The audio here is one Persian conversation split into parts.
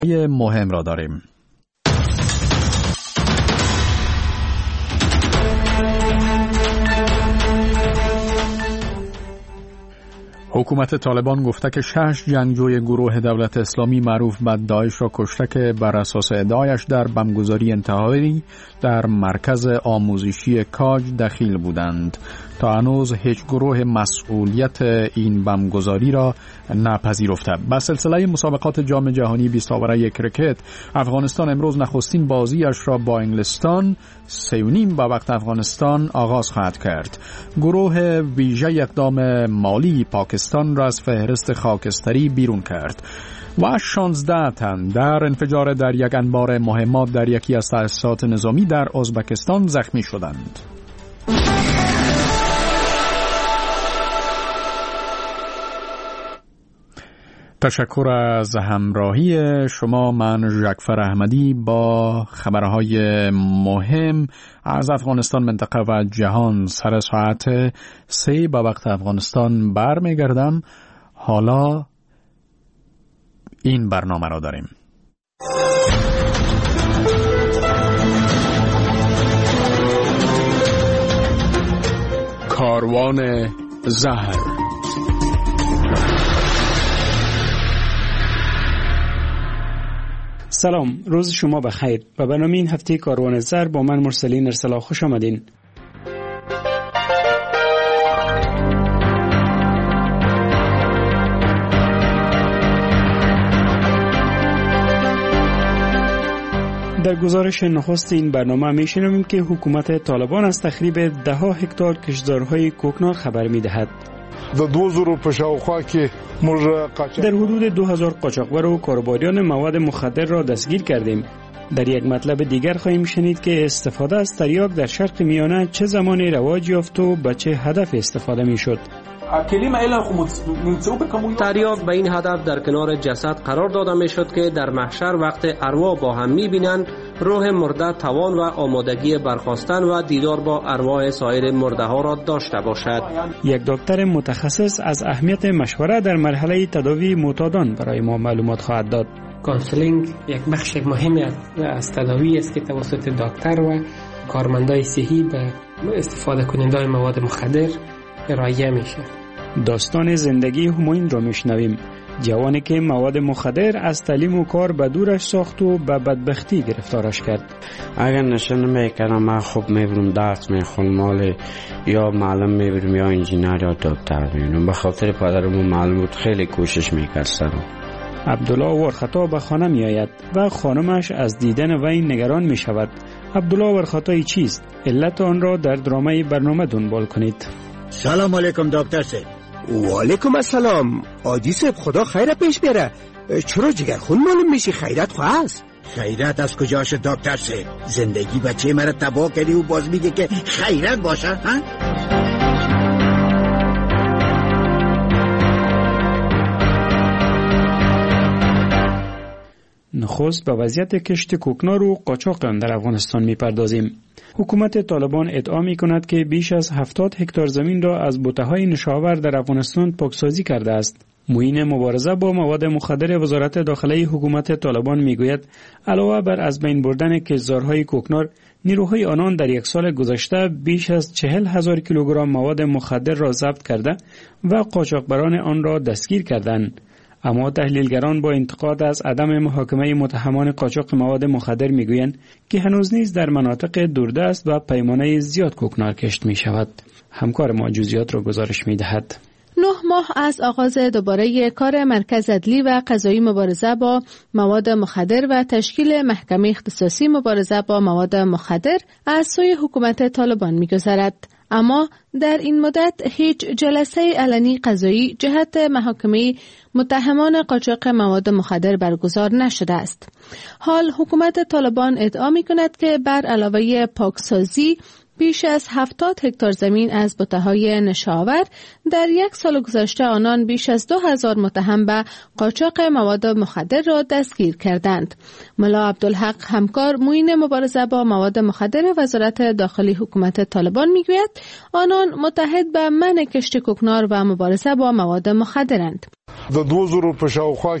مهم را داریم. حکومت طالبان گفته که 6 جنگجوی گروه دولت اسلامی معروف به داعش را کشته که بر اساس ادعایش در بمبگذاری انتحاری در مرکز آموزشی کاج دخیل بودند. تا هنوز هیچ گروه مسئولیت این بمبگذاری را نپذیرفته. به سلسله مسابقات جام جهانی 20 آوره کرکت، افغانستان امروز نخستین بازیش را با انگلستان 3:30 به وقت افغانستان آغاز خواهد کرد. گروه ویژه اقدام مالی پاکستان را از فهرست خاکستری بیرون کرد و 16 تن در انفجار در یک انبار مهمات در یکی از تأسیسات نظامی در ازبکستان زخمی شدند. تشکر از همراهی شما. من ژکفر احمدی با خبرهای مهم از افغانستان، منطقه و جهان سر ساعت 3 به وقت افغانستان برمیگردم. حالا این برنامه را داریم. کاروان زهر. سلام، روز شما بخیر. به برنامه این هفته کاروان زهر با من مرسلین ارسلا خوش آمدین. در گزارش نخست این برنامه می‌شنویم که حکومت طالبان از تخریب 10 هکتار کشتزارهای کوکنار خبر می‌دهد. در حدود 2000 قاچاقبر و کارباریان مواد مخدر را دستگیر کردیم. در یک مطلب دیگر خواهیم شنید که استفاده از تریاک در شرق میانه چه زمانی رواج یافت و به چه هدف استفاده میشد. تریاک به این هدف در کنار جسد قرار داده میشد که در محشر وقت ارواح با هم میبینند، روح مرده توان و آمادگی برخاستن و دیدار با ارواح سایر مرده ها را داشته باشد. یک دکتر متخصص از اهمیت مشوره در مرحله تداوی معتادان برای ما معلومات خواهد داد. کانسلینگ یک بخش مهمی از تداوی است که توسط دکتر و کارمندای صحی به استفاده کنندگان مواد مخدر ارائه میشه. داستان زندگی همایون را میشنویم. جوانی که مواد مخدر از تعلیم و کار به دورش ساخت و به بدبختی گرفتارش کرد. اگر نشه نمیکنم من خوب میبرم درس میخونم، مال یا معلم میبرم یا انجینر یا دکتر میبرم. به خاطر پدرم و معلم بود خیلی کوشش میکرد سرم. عبدالله ورخطا به خانه می آید و خانمش از دیدن وی نگران می شود. عبدالله ورخطایی چیست؟ علت آن را در درامه برنامه دنبال کنید. سلام علیکم دکتر صاحب. و علیکم السلام. آجی صاحب خدا خیر پیش بیاره. چرا جگرخون معلوم میشی؟ خیرت خواست؟ خیرت از کجاش دکتر صاحب؟ زندگی بچه مرا تباه کردی و باز میگه که خیرت باشه ها؟ نخست به وضعیت کشت کوکنار و قاچاق آن در افغانستان میپردازیم. حکومت طالبان ادعا میکند که بیش از 70 هکتار زمین را از بوته‌های نشاور در افغانستان پاکسازی کرده است. معین مبارزه با مواد مخدر وزارت داخلی حکومت طالبان میگوید علاوه بر از بین بردن کشتزارهای کوکنار، نیروهای آنان در یک سال گذشته بیش از 40,000 کیلوگرم مواد مخدر را ضبط کرده و قاچاقبران آن را دستگیر کردند. اما تحلیلگران با انتقاد از عدم محاکمه متهمان قاچاق مواد مخدر میگویند که هنوز نیز در مناطق دوردست و پیمانه زیاد کوکنار کشت می شود. همکار ما جزئیات را گزارش می دهد. 9 ماه از آغاز دوباره کار مرکز عدلی و قضایی مبارزه با مواد مخدر و تشکیل محکمه اختصاصی مبارزه با مواد مخدر از سوی حکومت طالبان می‌گذرد. اما در این مدت هیچ جلسه علنی قضایی جهت محاکمه متهمان قاچاق مواد مخدر برگزار نشده است. حال حکومت طالبان ادعا می‌کند که بر علاوه پاکسازی بیش از 70 هکتار زمین از بوته‌های نشاور در یک سال گذشته آنان بیش از 2000 متهم به قاچاق مواد مخدر را دستگیر کردند. ملا عبدالحق همکار معین مبارزه با مواد مخدر وزارت داخلی حکومت طالبان میگوید آنان متحد به منع کشت کوکنار و مبارزه با مواد مخدرند. د 2000 په شاوخوا کې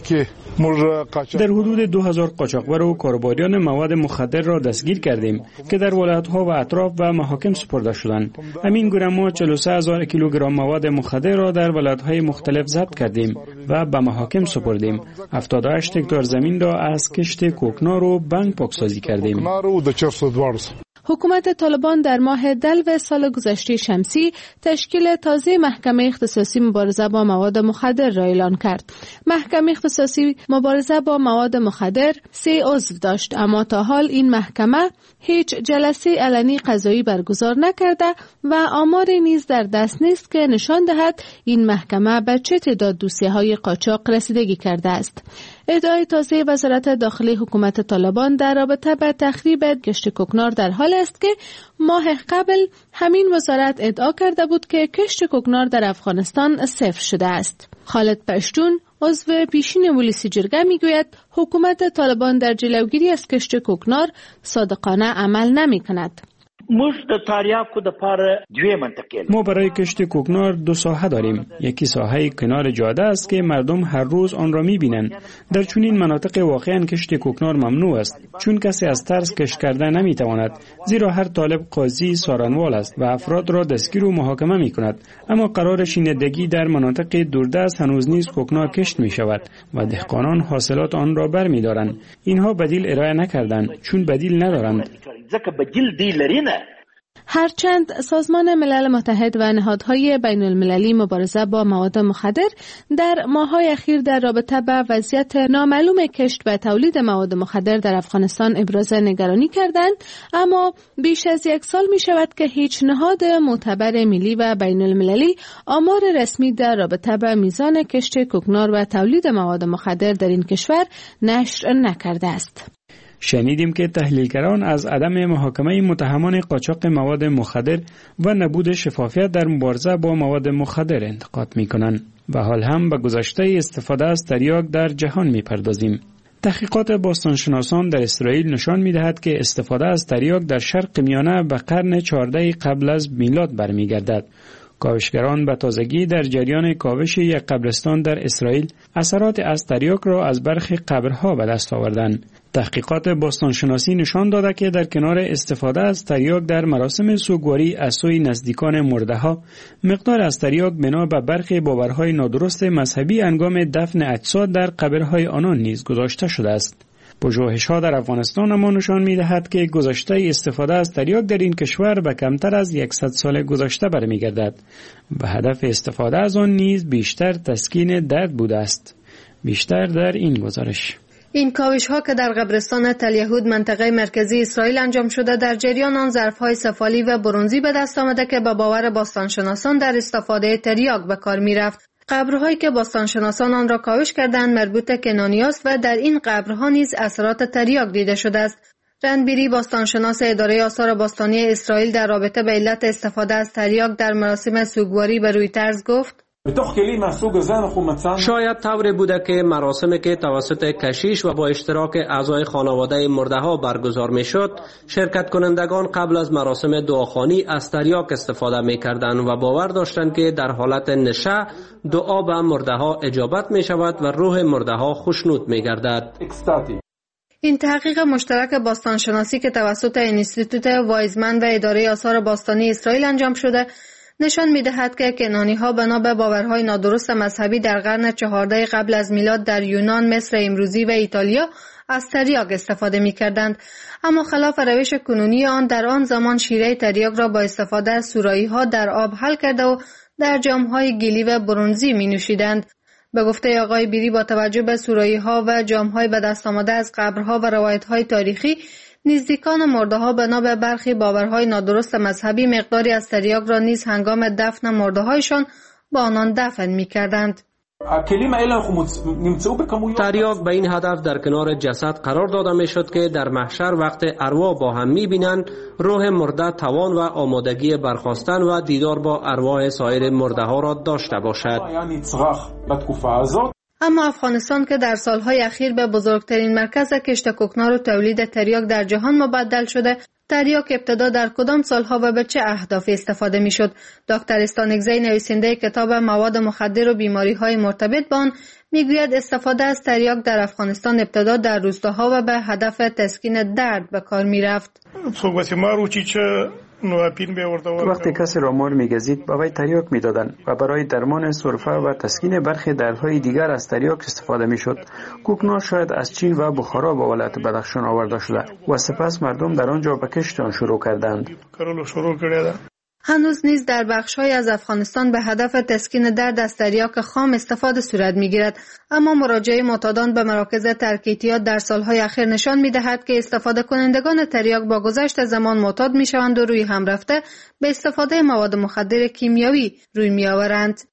در حدود 2000 قاچاقبر و کاروباریان مواد مخدر را دستگیر کردیم که در ولایت‌ها و اطراف به محاکم سپرده شدند. همین گونه ما 43000 کیلوگرم مواد مخدر را در ولایت‌های مختلف ضبط کردیم و به محاکم سپردیم. 78 هکتار زمین را از کشت کوکنار و بنگ پاکسازی کردیم. حکومت طالبان در ماه دلو سال گذشته شمسی تشکیل تازه محکمه اختصاصی مبارزه با مواد مخدر را اعلان کرد. محکمه اختصاصی مبارزه با مواد مخدر 3 عضو داشت، اما تا حال این محکمه هیچ جلسه علنی قضایی برگزار نکرده و آماری نیز در دست نیست که نشان دهد این محکمه به چه تعداد دوسیه‌های قاچاق رسیدگی کرده است. ادعای تازه وزارت داخلی حکومت طالبان در رابطه با تخریب کشت کوکنار در حال است که ماه قبل همین وزارت ادعا کرده بود که کشت کوکنار در افغانستان صفر شده است. خالد پشتون عضو پیشین ولسی جرگه میگوید حکومت طالبان در جلوگیری از کشت کوکنار صادقانه عمل نمی کند. ما برای کشت کوکنار 2 ساحه داریم. یکی ساحه کنار جاده است که مردم هر روز آن را می‌بینند. در چنین مناطق واقعا کشت کوکنار ممنوع است، چون کسی از ترس کشت کردن نمی‌تواند، زیرا هر طالب قاضی سارنوال است و افراد را دستگیر و محاکمه می‌کند. اما قرار شیندگی در مناطق دوردست هنوز نیز کوکنار کشت می‌شود و دهقانان حاصلات آن را برمی‌دارند. اینها بدیل ارائه نکردند، چون بدیل ندارند. هرچند سازمان ملل متحد و نهادهای بین المللی مبارزه با مواد مخدر در ماه‌های اخیر در رابطه با وضعیت نامعلوم کشت و تولید مواد مخدر در افغانستان ابراز نگرانی کردند، اما بیش از 1 سال می شود که هیچ نهاد معتبر ملی و بین المللی آمار رسمی در رابطه با میزان کشت کوکنار و تولید مواد مخدر در این کشور نشر نکرده است. شنیدیم که تحلیلگران از عدم محاکمه متهمان قاچاق مواد مخدر و نبود شفافیت در مبارزه با مواد مخدر انتقاد می‌کنند و حال هم به گذشته استفاده از تریاک در جهان می‌پردازیم. تحقیقات باستانشناسان در اسرائیل نشان می‌دهد که استفاده از تریاک در شرق میانه به قرن 14 قبل از میلاد برمیگردد. کاوشگران به تازگی در جریان کاوش یک قبرستان در اسرائیل اثرات از تریاک را از برخی قبرها به دست آوردند. تحقیقات باستانشناسی نشان داده که در کنار استفاده از تریاک در مراسم سوگواری از سوی نزدیکان مرده‌ها، مقدار از تریاک بنا به برخی باورهای نادرست مذهبی هنگام دفن اجساد در قبرهای آنان نیز گذاشته شده است. پژوهش‌ها در افغانستان ما نشان می‌دهد که گذشته استفاده از تریاک در این کشور به کمتر از 100 سال گذشته برمیگردد و هدف استفاده از آن نیز بیشتر تسکین درد بوده است. بیشتر در این گزارش. این کاوش‌ها که در قبرستان تل یهود منطقه مرکزی اسرائیل انجام شده، در جریان آن ظرف‌های سفالی و برنزی به دست آمده که به باور باستانشناسان در استفاده تریاک به کار می‌رفت. قبرهایی که باستانشناسان آن را کاوش کردند مربوط کنانی است و در این قبرها نیز اثرات تریاک دیده شده است. رندبیری باستانشناس اداره آثار باستانی اسرائیل در رابطه به علت استفاده از تریاک در مراسم سوگواری به رویترز گفت: شاید طوری بوده که مراسمی که توسط کشیش و با اشتراک اعضای خانواده مرده ها برگزار می شد، شرکت کنندگان قبل از مراسم دعاخوانی از تریاک استفاده می کردند و باور داشتند که در حالت نشه دعا به مرده ها اجابت می شود و روح مرده ها خوشنود می گردد. این تحقیق مشترک باستانشناسی که توسط انستیتوت وایزمن و اداره آثار باستانی اسرائیل انجام شده نشان می‌دهد که کنانی‌ها بنا به باورهای نادرست مذهبی در قرن 14 قبل از میلاد در یونان، مصر امروزی و ایتالیا از تریاک استفاده می‌کردند، اما خلاف روش کنونی آن در آن زمان شیره تریاک را با استفاده از سورایی‌ها در آب حل کرده و در جام‌های گلی و برنزی می‌نوشیدند. به گفته آقای بیری با توجه به سورایی‌ها و جام‌های به دست آمده از قبرها و روایت‌های تاریخی، نزدیکان مرده‌ها بنا به برخی باورهای نادرست مذهبی مقداری از تریاک را نیز هنگام دفن مرده‌هایشان با آنان دفن می‌کردند. تریاک به این هدف در کنار جسد قرار داده میشد که در محشر وقت ارواح با هم می‌بینند، روح مرده توان و آمادگی برخاستن و دیدار با ارواح سایر مرده‌ها را داشته باشد. اما افغانستان که در سالهای اخیر به بزرگترین مرکز کشت کوکنار و تولید تریاک در جهان مبدل شده، تریاک ابتدا در کدام سالها و به چه اهدافی استفاده میشد؟ دکتر استانکزی نویسنده کتاب مواد مخدر و بیماری‌های مرتبط با آن میگوید استفاده از تریاک در افغانستان ابتدا در روستاها و به هدف تسکین درد به کار میرفت. وقتی کسی را مار میگزید با وی تریاک میدادند و برای درمان سرفه و تسکین برخی دردهای دیگر از تریاک استفاده میشد. کوکنار شاید از چین و بخارا به ولایت بدخشان آورده شده و سپس مردم در آنجا به کشت آن شروع کردند. هنوز نیز در بخش‌های از افغانستان به هدف تسکین درد از تریاک خام استفاده صورت می‌گیرد، اما مراجعه معتادان به مراکز ترک اعتیاد در سالهای اخیر نشان می‌دهد که استفاده کنندگان تریاک با گذشت زمان معتاد می‌شوند و روی هم رفته به استفاده مواد مخدر کیمیایی روی می‌آورند.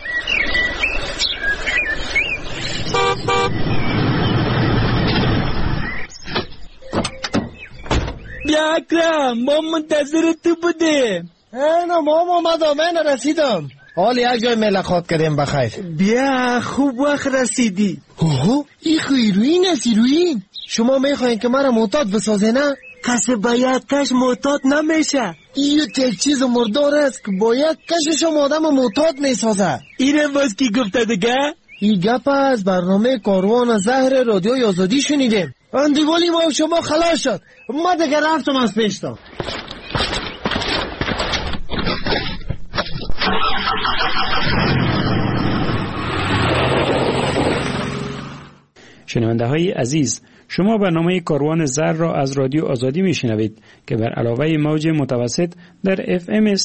بیا اکرم، ما منتظر تو بودیم. نه ماما من رسیدم. حال یک جای ملاقات کردیم بخیر. بیا خوب وقت رسیدی. اوه این هیروین است هیروین. شما میخواین که مرا معتاد بسازه نه؟ کسی باید کش معتاد نمیشه. این یک چیز مردار است که باید کشش آدم معتاد میسازه. اینه باز کی گفته دیگه؟ این گپ از برنامه کاروان زهر رادیوی آزادی شنیدیم. اندیوالی ما شما خلاص شد. ما دیگه رفتم از پیشتا. شنونده های عزیز، شما برنامه کاروان زر را از رادیو آزادی می شنوید که بر علاوه موج متوسط در FM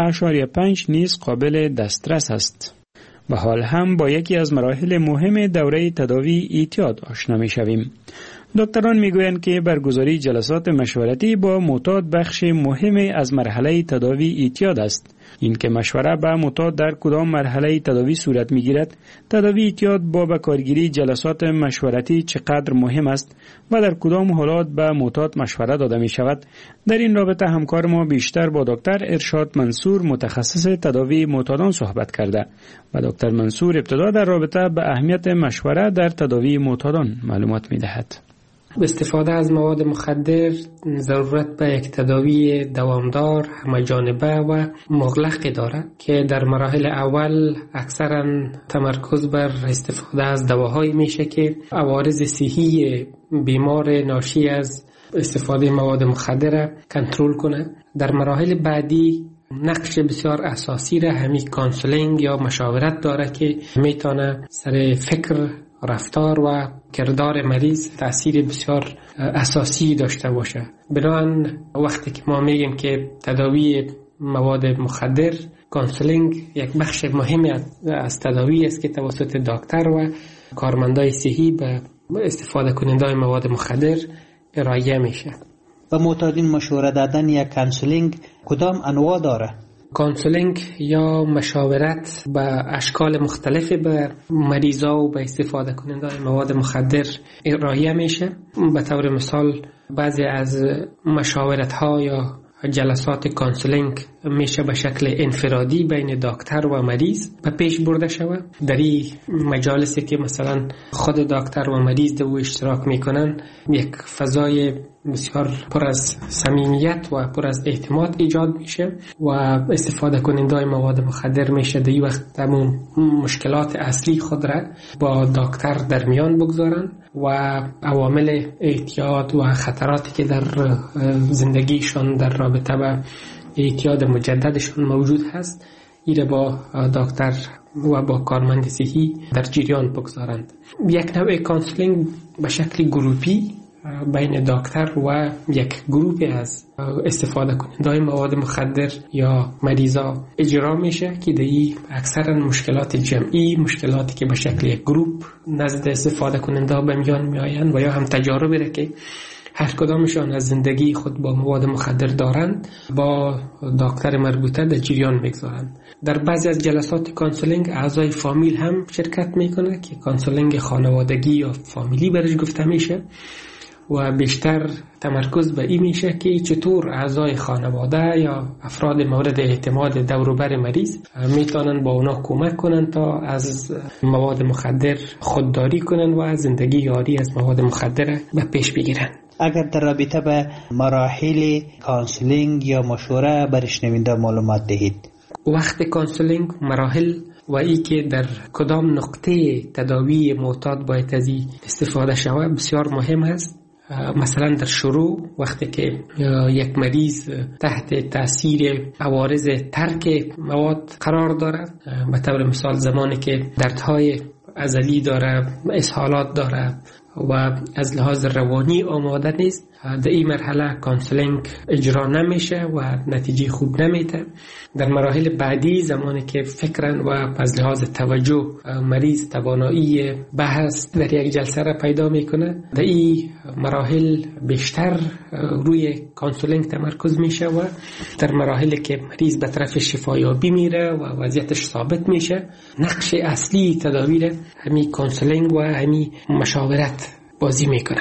100.5 نیز قابل دسترس است. و حال هم با یکی از مراحل مهم دوره تداوی اعتیاد آشنا می شویم. دکتران می گویند که برگزاری جلسات مشورتی با معتاد بخش مهم از مرحله تداوی اعتیاد است. این که مشوره به معتاد در کدام مرحله تداوی صورت می گیرد، تداوی اعتیاد با بکارگیری جلسات مشورتی چقدر مهم است و در کدام حالات به معتاد مشوره داده می شود. در این رابطه همکار ما بیشتر با دکتر ارشاد منصور متخصص تداوی معتادان صحبت کرده و دکتر منصور ابتدا در رابطه به اهمیت مشوره در تداوی معتادان معلومات می دهد. استفاده از مواد مخدر ضرورت به یک تداوی دوامدار، همه‌جانبه و مغلق دارد که در مراحل اول اکثرا تمرکز بر استفاده از دواهایی میشه که عوارض صحی بیمار ناشی از استفاده مواد مخدر کنترل کنه. در مراحل بعدی نقش بسیار اساسی را همین کانسلینگ یا مشاورت داره که میتونه سر فکر، رفتار و کردار مریض تأثیر بسیار اساسی داشته باشه. بنابراین وقتی که ما میگیم که تداوی مواد مخدر، کانسلینگ یک بخش مهمی از تداوی است که توسط دکتر و کارمندای صحی به استفاده کنندگان مواد مخدر ارائه میشه. و معتادین مشوره دادن یا کانسلینگ کدام انواع داره؟ کانسلینگ یا مشاورت به اشکال مختلفی به مریضا و به استفاده کنندگان مواد مخدر ارائه میشه. به طور مثال بعضی از مشاورت ها یا جلسات کانسلینگ میشه به شکل انفرادی بین دکتر و مریض به پیش برده شود. در این مجالسی که مثلا خود دکتر و مریض دو اشتراک میکنن، یک فضای بسیار پر از صمیمیت و پر از اعتماد ایجاد میشه و استفاده کنندگان مواد مخدر میشه در این وقت تمام مشکلات اصلی خود را با دکتر در میان بگذارن و عوامل اعتیاد و خطراتی که در زندگیشان در رابطه با اعتیاد مجددشون موجود هست ایره با دکتر و با کارمند صحی در جریان بگذارند. یک نوع کانسلینگ به شکل گروپی بین دکتر و یک گروپ از استفاده کنندگان مواد مخدر یا مریضا اجرا میشه که دی اکثرا مشکلات جمعی، مشکلاتی که به شکل یک گروپ نزد استفاده کننده به میان میآیند و یا هم تجاربی را که هر کدامشان از زندگی خود با مواد مخدر دارند با دکتر مربوطه در جریان میگذارند. در بعضی از جلسات کانسلینگ اعضای فامیل هم شرکت میکنه که کانسلینگ خانوادگی یا فامیلی برش گفته میشه و بیشتر تمرکز به این میشه که چطور اعضای خانواده یا افراد مورد اعتماد دور و بر مریض میتونن با اونا کمک کنن تا از مواد مخدر خودداری کنن و زندگی یاری از مواد مخدر به پیش بگیرن. اگر در رابطه به مراحل کانسلینگ یا مشوره بر شنونده معلومات دهید. وقت کانسلینگ، مراحل و ای که در کدام نقطه تداوی معتاد باید از این استفاده شود بسیار مهم است. مثلا در شروع وقتی که یک مریض تحت تاثیر عوارض ترک مواد قرار دارد، به طور مثال زمانی که دردهای عضلی داره، اسهالات داره و از لحاظ روانی آماده نیست، در این مرحله کانسلینگ اجرا نمیشه و نتیجه خوب نمیده. در مراحل بعدی زمانی که فکرن و از لحاظ توجه مریض توانایی بحث در یک جلسه را پیدا میکنه، در این مراحل بیشتر روی کانسلینگ تمرکز میشه و در مراحلی که مریض به طرف شفایابی میره و وضعیتش ثابت میشه، نقش اصلی تداوی همین کانسلینگ و همین مشاورت بازی میکنه.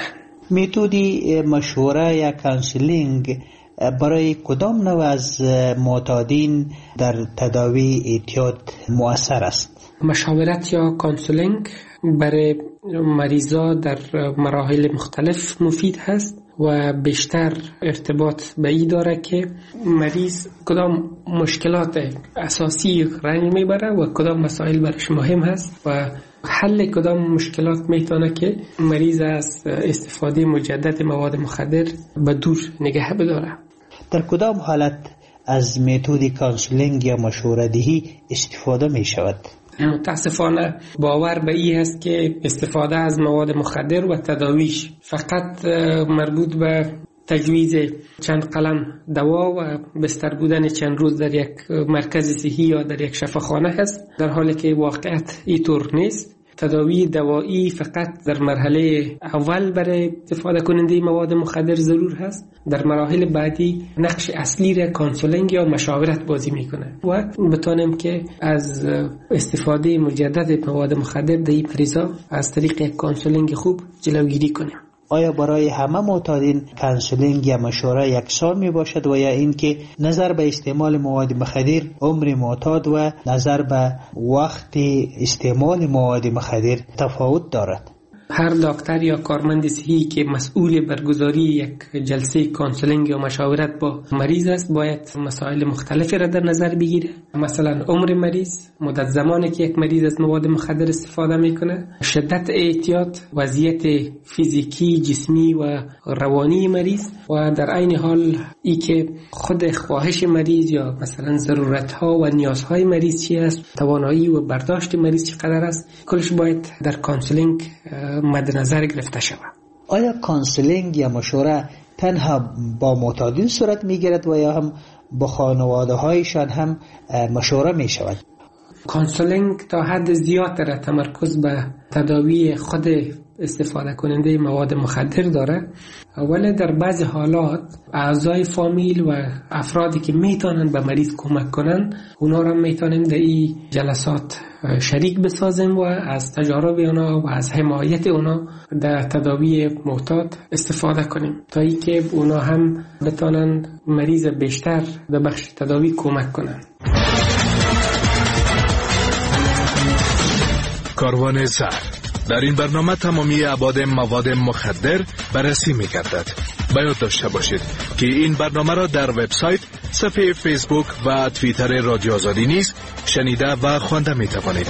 متدی مشوره یا کانسلینگ برای کدام نوع از معتادین در تداوی اعتیاد مؤثر است؟ مشاورت یا کانسلینگ برای مریضا در مراحل مختلف مفید هست و بیشتر ارتباط به این داره که مریض کدام مشکلات اساسی رنج میبره و کدام مسائل برش مهم هست و حل کدام مشکلات میتونه که مریض از استفاده مجدد مواد مخدر به دور نگه بداره. در کدام حالت از متد کانسلینگ یا مشوره دهی استفاده می شود؟ متاسفانه باور به این هست که استفاده از مواد مخدر و تداویش فقط مربوط به تجویز چند قلم دوا و بستر بودن چند روز در یک مرکز صحی یا در یک شفاخانه هست، در حالی که واقعیت اینطور نیست. تداوی دوایی فقط در مرحله اول برای استفاده کننده مواد مخدر ضرور هست. در مراحل بعدی نقش اصلی را کانسلینگ یا مشاورت بازی میکنه و بتانیم که از استفاده مجدد مواد مخدر در این مریضا از طریق کانسلینگ خوب جلوگیری کنیم. آیا برای همه معتادین کانسلینگ یا مشوره یکسان می باشد و یا اینکه نظر به استعمال مواد مخدر عمر معتاد و نظر به وقت استعمال مواد مخدر تفاوت دارد؟ هر دکتر یا کارمند صحی که مسئول برگزاری یک جلسه کانسلینگ یا مشاورت با مریض است باید مسائل مختلفی را در نظر بگیره. مثلا عمر مریض، مدت زمانی که یک مریض از مواد مخدر استفاده میکنه، شدت اعتیاد، وضعیت فیزیکی، جسمی و روانی مریض و در عین حال ای که خود خواهش مریض یا مثلا ضرورت ها و نیازهای مریض چی است، توانایی و برداشت مریض چقدر است، کلش باید در کانسلینگ مد نظر گرفته شود. آیا کانسلینگ یا مشوره تنها با معتادین صورت میگیرد و یا هم با خانواده هایشان هم مشوره می شود؟ کانسلینگ تا حد زیاد را تمرکز به تداوی خود استفاده کننده مواد مخدر داره، ولی در بعض حالات اعضای فامیل و افرادی که میتونن به مریض کمک کنن اونا را میتونیم در این جلسات شریک بسازیم و از تجارب اونا و از حمایت اونا در تداوی معتاد استفاده کنیم تا ای که اونا هم بتونن مریض بیشتر در بخش تداوی کمک کنن. کاروان زهر در این برنامه تمامی ابعاد مواد مخدر بررسی می‌گردد. باید داشته باشید که این برنامه را در وبسایت، صفحه فیسبوک و توییتر رادیو آزادی نیز شنیده و خوانده می‌توانید.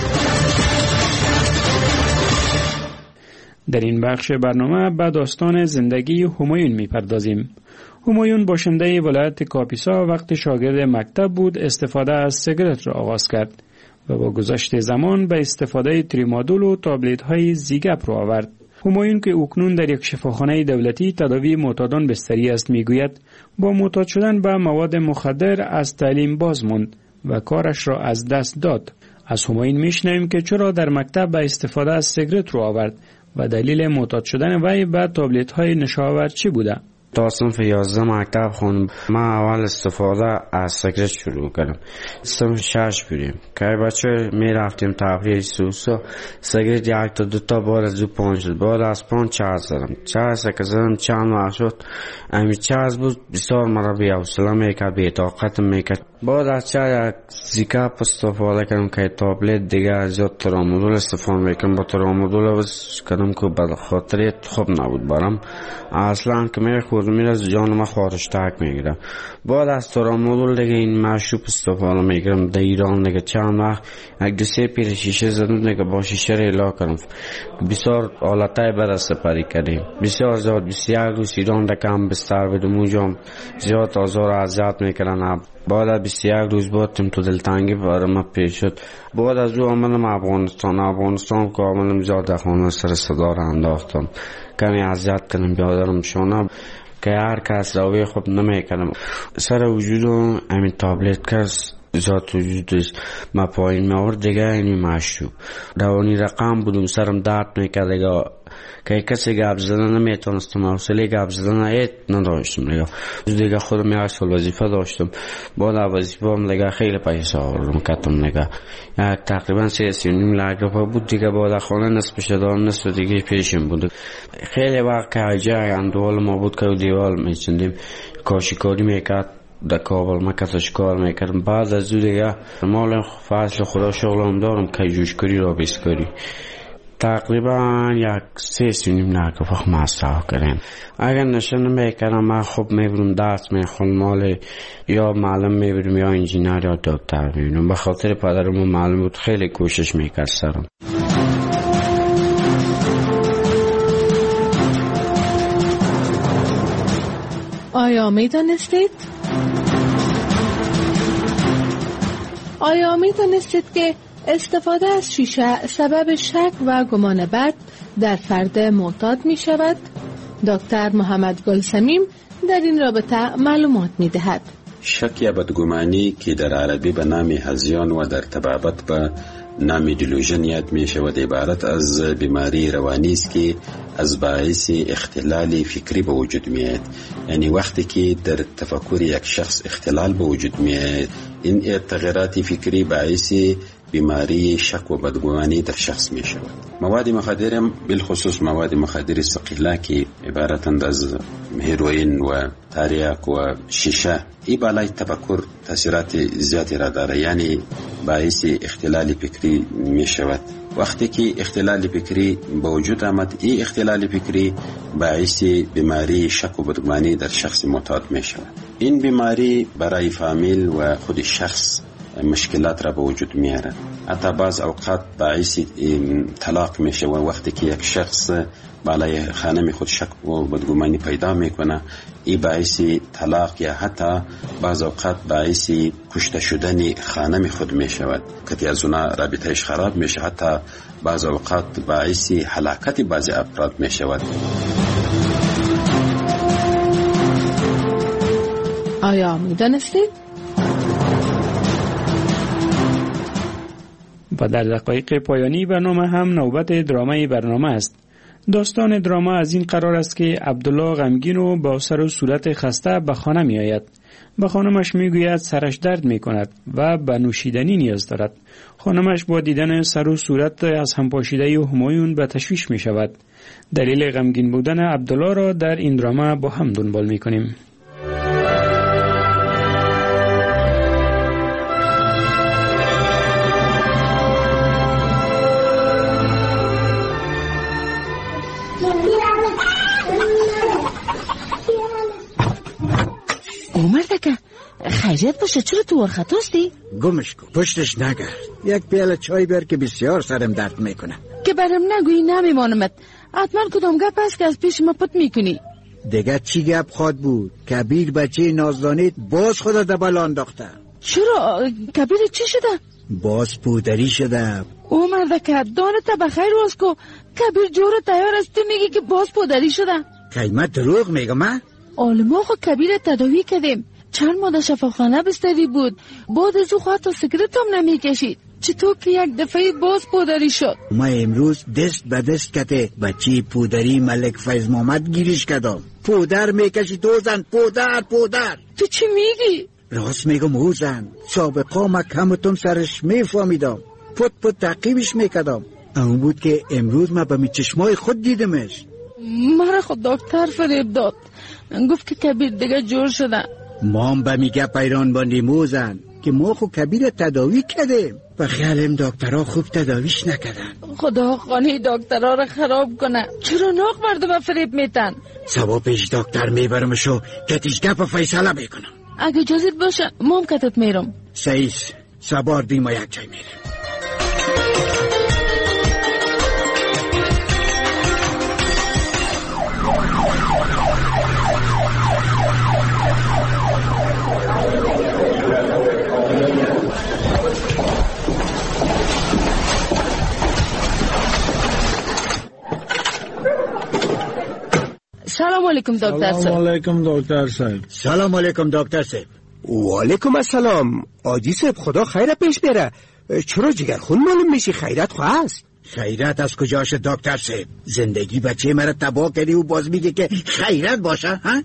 در این بخش برنامه به داستان زندگی همایون می‌پردازیم. همایون باشنده ولایت کاپیسا وقتی شاگرد مکتب بود استفاده از سیگارت را آغاز کرد و با گذشت زمان به استفاده تریمادول و تابلت های زیگپ رو آورد. همایون که اکنون در یک شفاخانه دولتی تداوی معتادان بستری است میگوید با معتاد شدن به مواد مخدر از تعلیم باز ماند و کارش را از دست داد. از همایون میشنویم که چرا در مکتب به استفاده از سیگارت رو آورد و دلیل معتاد شدن وی به تابلت های نشاور چی بوده؟ تا صنف 11 مکتب خوندم. من اول استفاده از سیگارت شروع کردم. صنف 6 بودیم که بچه می رفتیم تفریح سوسو، سیگارت یک تا دو تا بعد از 5 شد، بعد از 5 چارج زدم، چارج که زدم چند وقت شد امی چارج بود بسیار مرا بی حوصله میکرد، بی طاقت میکرد. بعد از چای زیکاپ استفاده کردم که تابلت دیگه زیاد ترامادول استفاده میکنم. با ترامادول بس کردم که به خاطر خوب نبود برام، اصلا که میخوردم میره از جان ما خارشتک میگیرم. بعد از ترامادول دیگه این مشروب استفاده میکنم. در ایران دیگه چند وقت یک دو سه پیر شیشه زدم دیگه با شیشه ریلا کردم. بسیار حالتای بد سپری کردیم، بسیار زیاد 21 روز ایران دیگه هم بستر بدم اونجا زیاد آزار اذیت میکردن. بعد از 21 روز بودم تو دلتنگی برای ما پیش شد. بعد از او آمدم افغانستان که آمدم زیاد خانه سر صدا را انداختم، کمی اذیت کردم بیادرم شونه که هر کس روی خوب نمیکنم. سر وجودم همین تابلت کس زیاد وجودش ما پایین میورد دیگه. اینی مشروب روانی رقم بودم، سرم درد میکرد دیگه که کسی گپ زدن نمیتونستم، حوصله گپ زدن ایت نداشتم دیگه خودم یک سال وظیفه داشتم. بعد وظیفه هم دیگه خیلی پیسه آوردم کردم دیگه یک تقریبا 3.5 لک روپیه بود دیگه. بعد خانه نصفش دادم، نصف دیگه پیشم بود. خیلی وقت که جای اندوال ما بود که دیوال میچندیم کاشیکاری میکرد در کابل، ما کتاش کار میکردم. بعد از دیگه مال فصل خدا شغلم دارم که جوشکاری را بیسکاری تقریبا یک 3.5 لک روپیه مصرف کردم. اگر نشه نمیکردم من خوب میبرم درس میخوندم، مال یا معلم میبرم یا انجینر یا دکتر میبرم. به خاطر پدرم و معلم بود خیلی کوشش میکرد سرم. آیا میدانستید که استفاده از شیشه سبب شک و گمان بد در فرد معتاد می شود؟ دکتر محمد گلسمیم در این رابطه معلومات می دهد. شک یا بدگمانی که در عربی به نام هذیان و در طبابت به نام دیلوژن یاد می شود عبارت از بیماری روانی است که از باعث اختلال فکری به وجود می آید. یعنی وقتی که در تفکر یک شخص اختلال به وجود می آید، این تغییرات فکری باعث بیماری شک و بدگمانی در شخص می شود. مواد مخدر بالخصوص مواد مخدر ثقیله که عبارتند از هیروئین و تریاک و شیشه، این بالای تفکر تاثیرات زیادی را دارد، یعنی باعث اختلال فکری می شود. وقتی که اختلال فکری به وجود آمد، این اختلال فکری باعث بیماری شک و بدگمانی در شخص معتاد می شود. این بیماری برای فامیل و خود شخص مشکلات را به وجود میاره. حتی بعض اوقات باعث طلاق میشه و وقتی که یک شخص بالای خانم خود شک و بدگمانی پیدا میکنه، این باعث طلاق یا حتی بعض اوقات باعث کشته شدن خانم خود میشود که از اونها رابطهش خراب میشه. حتی بعض اوقات باعث هلاکت بعض افراد میشود. آیا میدانستید؟ و در دقایق پایانی برنامه هم نوبت درامای برنامه است. داستان دراما از این قرار است که عبدالله غمگین و با سر و صورت خسته به خانه می آید. به خانمش می گوید سرش درد می کند و به نوشیدنی نیاز دارد. خانمش با دیدن سر و صورت از هم پاشیده همایون به تشویش می شود. دلیل غمگین بودن عبدالله را در این دراما با هم دنبال می کنیم. مردکه خیریت باشه، چرا تو ورخطاستی؟ گمش کن، پشتش نگرد. یک پیاله چای بیار که بسیار سرم درد میکنه. که برم نگویی نمیمانمت. حتما کدام گپ است که از پیش ما پت میکنی. دیگه چی گپ خواد بود؟ کبیر بچه نازدانیت باز خدا دبل انداخته. چرا؟ کبیر چی شده؟ باز پودری شده. او مردکه دانت بخیر واس کو. کبیر جور تیار است، میگی که باز پودری شده. قیمت دروغ میگم من؟ ما خو کبیر تداوی کردیم، چند ماه در شفاخانه بستری بود. بعد از او خواهد تا سیگرت هم نمیکشید. چطور که یک دفعه باز پودری شد؟ ما امروز دست به دست کته بچی پودری ملک فیض محمد گیریش کردم. پودر میکشی تو زن، پودر. تو چی میگی؟ راست میگم او زن، سابقا ما کمتون سرش میفهمیدم، پت تعقیبش میکردم. اون بود که امروز ما به می چشمای خود دیدمش. مرا خود دکتر فریب داد، گفت که کبیر دیگه جور شده. ما هم به میگه پیران باندیم او زن. که ما خو کبیر تداوی کردیم و خیالم دکترها خوب تداویش نکردن. خدا خانه دکترها رو خراب کنه. چرا ناق مردم فریب میتن؟ سبا پیش دکتر میبرمشو که تیش گپ فیصله بکنم. اگه اجازت باشه مام کتت میرم. سعیس سبار بیم و یک جای میرم. سلام علیکم دکتر صاحب. سلام علیکم دکتر صاحب. سلام علیکم دکتر صاحب. و علیکم السلام. آجی صاحب خدا خیر پیش بره. چرا جگر خون معلوم میشی؟ خیرت خواست؟ خیرت از کجاش دکتر صاحب؟ زندگی بچه مرا تباه کردی و باز میگه که خیرت باشه ها؟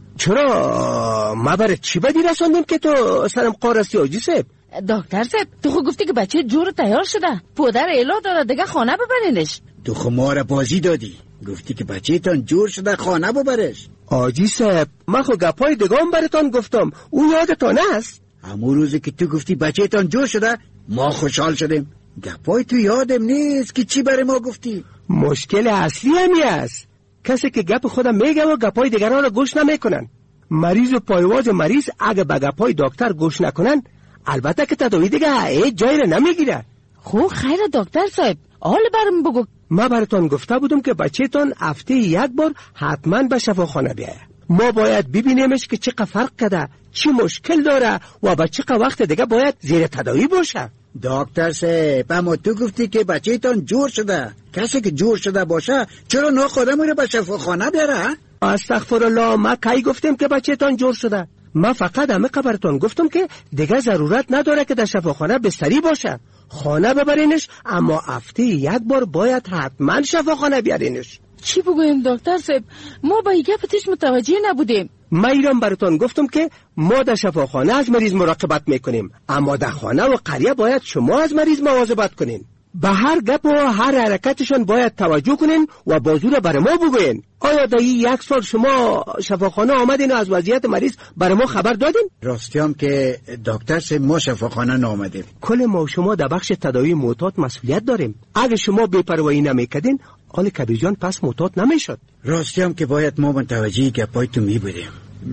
چرا ما برای چی بدی رساندیم که تو سرم قارستی آجی صاحب؟ دکتر صاحب تو خود گفتی که بچه جور تیار شده، پدر ایلا داره دیگه خانه ببرینش. تو خود ما را بازی دادی، گفتی که بچه تان جور شده خانه ببرش. آجی صاحب من خود گپای دگام براتان گفتم، اون یادتان است؟ همون روزی که تو گفتی بچه تان جور شده ما خوشحال شدیم. گپای تو یادم نیست که چی برای ما گفتی. مشکل اصلی همی است، کسی که گپ خودم میگه و گپای دیگران را گوش نمیکنن. مریض و پایواز مریض اگه به گپای دکتر گوش نکنن البته که تداوی دیگه هیچ جایی را نمیگیره. خب خیر دکتر صاحب حال برم بگو. ما براتون گفته بودم که بچه تان هفته یک بار حتما به شفاخانه بیایه. ما باید ببینیمش که چقدر فرق کرده، چی مشکل داره و به چقدر وقت دیگه باید زیر تداوی باشه. دکتر صاحب اما تو گفتی که بچه تان جور شده. کسی که جور شده باشه چرا ناخوده میره به شفاخانه بیاره؟ استغفرالله، ما کی گفتیم که بچه تان جور شده؟ ما فقط همه خبرتون گفتم که دیگه ضرورت نداره که در شفاخانه بستری باشه. خانه ببرینش، اما هفته یک بار باید حتما شفاخانه بیارینش. چی بگویم دکتر صاحب؟ ما با یک پتیش متوجه نبودیم. من ایران براتون گفتم که ما در شفاخانه از مریض مراقبت میکنیم، اما در خانه و قریه باید شما از مریض مواظبت کنین. به هر گپ و هر حرکتشون باید توجه کنین و بازو را برای ما بگوین. آیا در یک سال شما شفاخانه آمدین و از وضعیت مریض برای ما خبر دادین؟ راستی هم که دکتر صاحب ما شفاخانه نآمدیم. کل ما و شما در بخش تداوی معتاد مسئولیت داریم. اگه شما بی‌پروایی نمیکردین آل کبیر جان پس معتاد نمیشد. راستی هم که باید ما متوجه گپای تو میبودیم.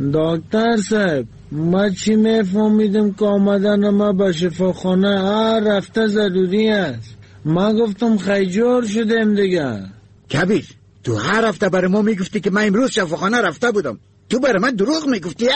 دکتر صاحب ما چی میفهمیدم که آمدن ما به شفاخانه هر رفته ضروری است. ما گفتم خیجور شدیم دیگه. کبیر تو هر هفته برای ما میگفتی که من امروز شفاخانه رفته بودم، تو برای من دروغ میگفتی؟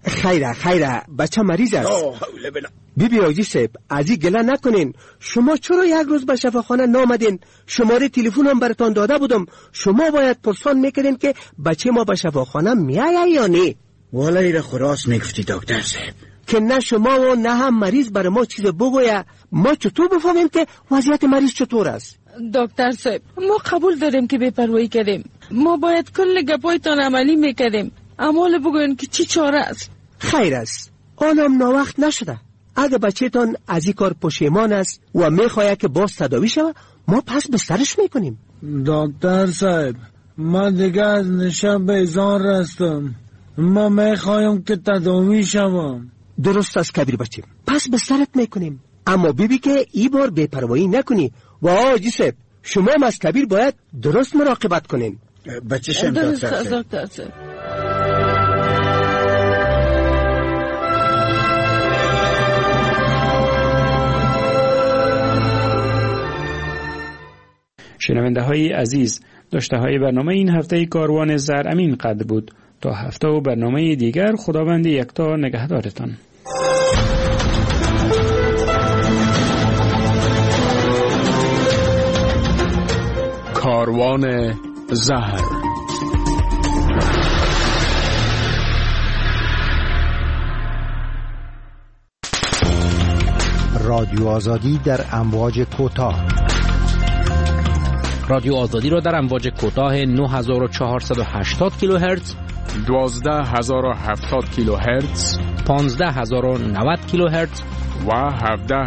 خیره بچه مریض است. بیبی آجی صاحب از این گله نکنین. شما چرا یک روز به شفاخانه نامدین؟ شماره تلفن هم براتون داده بودم، شما باید پرسان میکنین که بچه ما به شفاخانه میایه یا نه. والا ایره خراس میگفتی دکتر صاحب که نه شما و نه هم مریض برای ما چیز بگویه. ما چطور بفهمیم که وضعیت مریض چطور است؟ دکتر صاحب ما قبول داریم که بی‌پروایی کردیم، ما باید کل گپایتان عملی میکردیم، اما بگوین که چی چاره است. خیر است، آنم ناوقت نشده. اگه بچه تان از این کار پشیمان است و میخواهد که باز تداوی شود ما پس بسترش میکنیم. دکتر صاحب ما دیگه از نشه بیزار رستم، ما میخوایم که تداوی شوم. درست است کبیر بچه، پس بسترت میکنیم، اما بیبی که ای بار بی‌پروایی نکنی. و آجی صاحب شما هم از کبیر باید درست مراقبت کنین. بچه شم دکتر صاحب. شنونده های عزیز، داشته های برنامه این هفته کاروان زرامین قد بود. تا هفته و برنامه دیگر خداوند یکتا نگهدارتان. کاروان زهر. رادیو آزادی در امواج کوتاه. رادیو آزادی را در امواج کوتاه 9480 کیلوهرتز، 12070 کیلوهرتز، 15090 کیلوهرتز و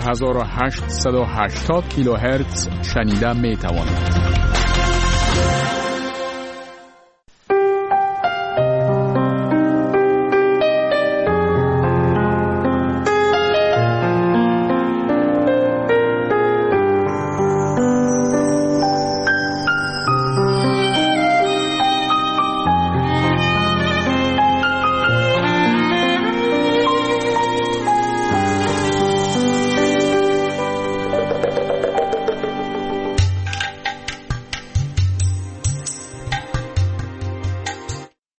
17880 کیلوهرتز شنیده می توانید.